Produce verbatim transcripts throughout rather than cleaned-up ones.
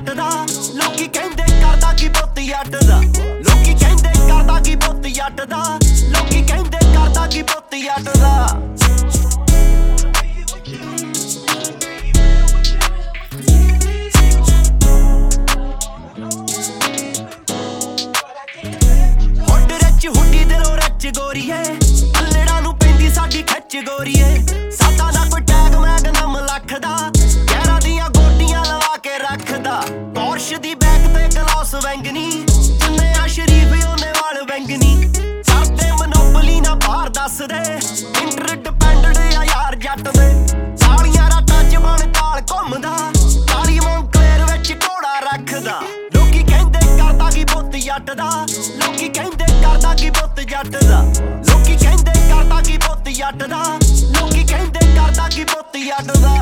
ਜੱਟ ਦਾ। ਲੋਕੀ ਕਹਿੰਦੇ ਕਰਦਾ ਕੀ ਪੁੱਤ ਜੱਟ ਦਾ। ਲੋਕੀ ਕਹਿੰਦੇ ਕਰਦਾ ਕੀ ਪੁੱਤ ਜੱਟ ਦਾ। ਲੋਕੀ ਕਹਿੰਦੇ ਕਰਦਾ ਕੀ ਪੁੱਤ ਜੱਟ ਦਾ। ਹੁੱਡ ਰਿਚ ਹੁੱਡੀ ਦਿਲੋਂ ਰਿਚ ਗੋਰੀਏ, ਅੱਲੜਾਂ ਨੂੰ ਪੈਂਦੀ ਸਾਡੀ ਖਿੱਚ ਗੋਰੀਏ। ਸਾਡਾ ਨਾ ਕੋਈ ਟੈਗ ਮੈਗਨਮ ਲੱਖ ਦਾ, ਗਹਿਰਾਂ ਦੀਆਂ ਗੋਡੀਆਂ ਲਵਾ ਕੇ ਰੱਖਦਾ। ਪੋਰਸ਼ ਦੀ ਬੈਕ ਤੇ ਗਲਾਸ ਵੈਂਗਨੀ, ਜਿੰਨੇ ਆ ਸ਼ਰੀਫ ਉਹਨੇ ਵਾਲ ਵੈਂਗਨੀ। ਕਰਦੇ ਮਨੋਪਲੀ ਨਾ ਬਾਹਰ ਦੱਸਦੇ, ਇੰਟਰਡਿਪੈਂਡੈਂਟ ਆ ਯਾਰ ਜੱਟ ਦੇ। ਸਾਲੀਆਂ ਰਾਤਾਂ ਚ ਬਣ ਕਾਲ ਘੁੰਮਦਾ, ਕਾਲੀ ਮੌਂਕਲੇਰ ਵਿੱਚ ਘੋੜਾ ਰੱਖਦਾ। ਲੋਕੀ ਕਹਿੰਦੇ ਕਰਦਾ ਕੀ ਪੁੱਤ ਜੱਟ ਦਾ। ਲੋਕੀ ਕਹਿੰਦੇ ਕਰਦਾ ਕੀ ਪੁੱਤ ਜੱਟ ਦਾ। ਲੋਕੀ ਕਹਿੰਦੇ ਕਰਦਾ ਕੀ ਪੁੱਤ ਜੱਟ ਦਾ। ਲੋਕੀ ਕਹਿੰਦੇ ਕਰਦਾ ਕੀ ਪੁੱਤ ਜੱਟ ਦਾ।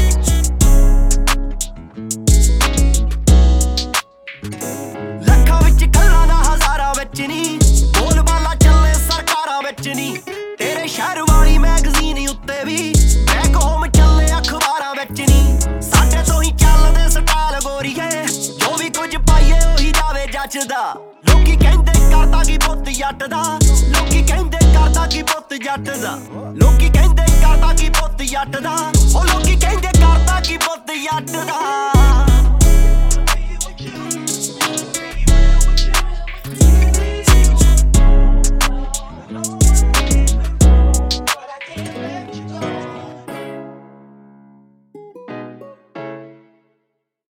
ਲੱਖਾਂ ਵਿੱਚ ਗੱਲਾਂ ਨਾ ਹਜ਼ਾਰਾਂ ਵਿੱਚ ਨੀ, ਬੋਲ ਬਾਲਾ ਚੱਲੇ ਸਰਕਾਰਾਂ ਵਿੱਚ ਨੀ। ਤੇਰੇ ਸ਼ਹਿਰ ਵਾਲੀ ਮੈਗਜ਼ੀਨ ਉੱਤੇ ਵੀ ਬੈਕ ਹੋਮ ਚੱਲੇ ਅਖਬਾਰਾਂ ਵਿੱਚ ਨੀ। ਸਾਡੇ ਤੋਂ ਹੀ ਚੱਲਦੇ ਸਟਾਈਲ ਗੋਰੀਏ, ਜੋ ਵੀ ਕੁਝ ਪਾਈਏ ਉਹੀ ਜਾਵੇ ਜੱਚਦਾ। ਲੋਕੀ ਕਹਿੰਦੇ ਕਰਦਾ ਕੀ ਪੁੱਤ ਜੱਟ ਦਾ। ਲੋਕੀ ਕਹਿੰਦੇ ਕਰਦਾ ਕੀ ਪੁੱਤ ਜੱਟ ਦਾ। ਲੋਕੀ ਕਹਿੰਦੇ ਕਰਦਾ ਕੀ ਪੁੱਤ ਜੱਟ ਦਾ। ਉਹ ਲੋਕੀ ਕਹਿੰਦੇ